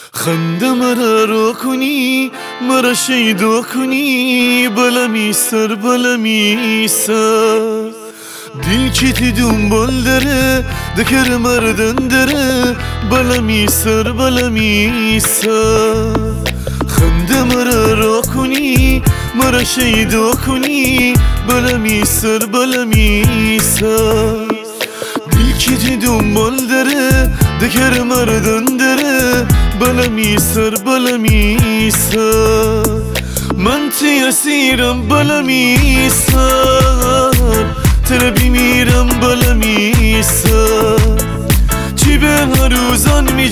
خنده مرا را کنی مرا شیدا کنی بلمی سر دیل کیتی دنبال داره دکر مردن داره بلمی سر خنده مرا را کنی مرا شیدا کنی بلمی سر دیل کیتی دنبال داره دکر مردن داره بلمی سر من تی اسیرم بلمی سر تره بیمیرم بلمی سر چی به هر روزان می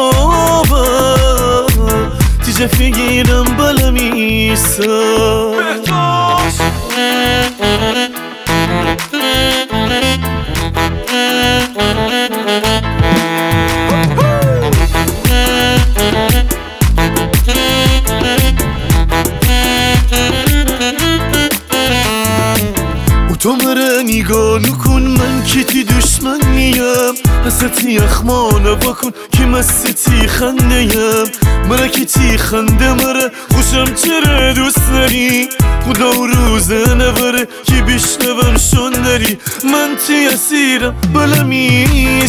جوابم تی جفی گیرم بلمی سر تو مرا نگاه نکن من که تی دشمن نیم حستی اخمانه بکن که مستی خنده یم مرا که تی خنده مرا خوشم چرا دوست داری خدا و روزه نبره که بشنوم شون داری من تی اسیرم بلمی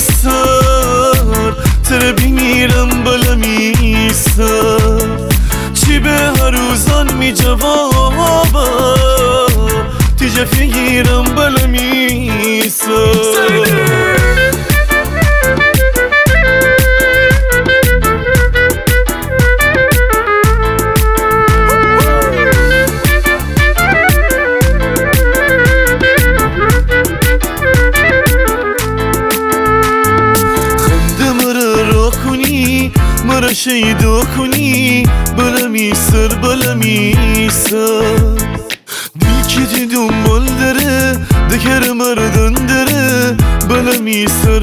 سر تره بیمیرم بلمی سر چی به هر روزان می جوابم تی جفی گیرم بلمی سر مرا شیدا کنی بلمی سر دیل کیتی دنبال داره دکر مردن داره بلمی سر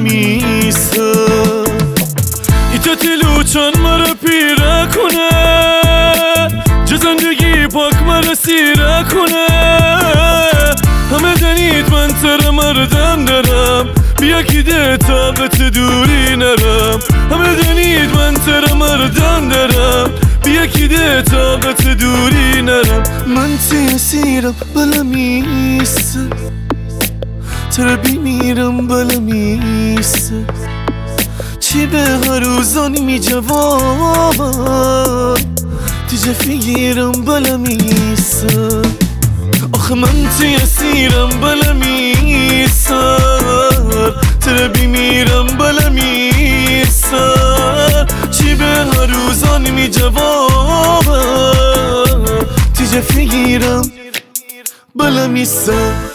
ایتا تلوچان مرا پیره کنه جا زندگی پاک مرا سیره کنه همه دنید من تر مردن دارم بیا که ده طاقت دوری نرم همه دنید من تر مردن دارم بیا که ده طاقت دوری نرم من تی اسیرم بلمی سر تر بیمیرم بلمی سر چی به هر روزانی می جوابم تی جفی گیرم بلمی سر آخه من تی اسیرم بلمی سر تره بیمیرم بلمی سر چی به هر روزانی می جوابم تی جفی گیرم بلمی سر